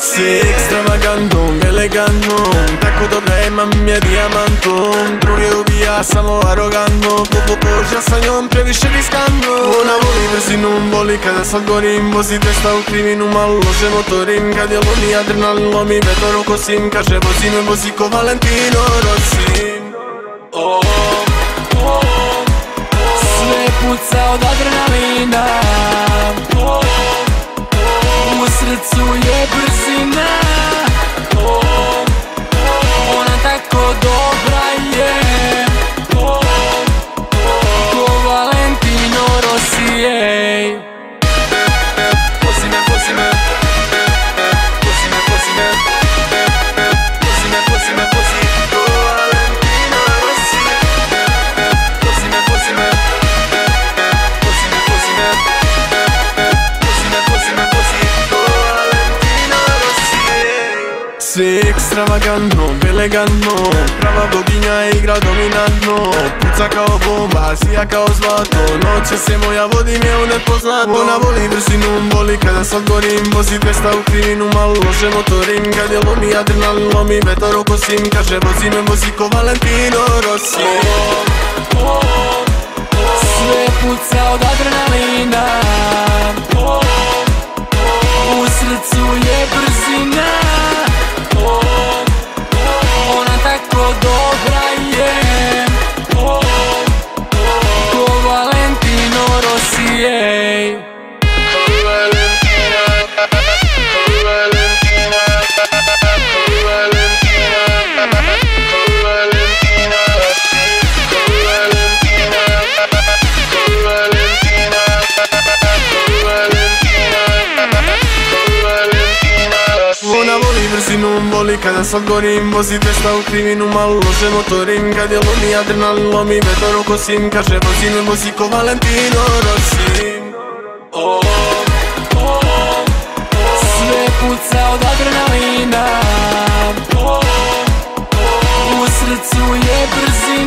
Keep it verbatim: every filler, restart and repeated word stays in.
Si ekstravagantom, elegantom, tako dobra je, mam je dijamantom. Druge ubija samo arogantno, popožja sa njom previše riskantno. Ona voli brzinu, voli kada sad gorim, vozi dvesta u krivinu, malo lože motorim. Kad je lomi adrenalin, lomi vetar u kosim, kaže vozi me, vozi ko Valentino Rossi. Oh, oh, oh, sve puca od adrenalina, oh, u srcu je brzina, oh, ona tako dobra je, oh, ko Valentino Rossi, ej. Vozi me, vozi me, vozi me, vozi me, vozi me, vozi me, vozi ko Valentino Rossi. Vozi me, vozi me, vozi me, vozi me, vozi me, vozi me, vozi ko Valentino Rossi. Sve ekstravagantno, elegantno, prava boginja igra dominantno. Puca kao bomba, sija kao zlato, noće se moja vodim je u nepoznato. Ona voli brzinu, voli kada sad gorim, vozi dvesta u krivinu, malo lože motorim. Kad je lomi adrenalin, lomi vetar u kosim, kaže vozi me, vozi ko Valentino Rossi. oh, oh, oh, sve puca od adrenalina, oh, u srcu je brzina, oh, ona tako dobra je, oh, ko Valentino Rossi, ej. Ona voli brzinu, voli kada sad gorim, vozi dvesta u krivinu, malo lože motorim. Kad je lomi adrenalin, lomi vetar u kosim, kaže vozi me, vozi ko Valentino Rossi. Oh, oh, oh, sve puca od adrenalina, oh, u srcu je brzina.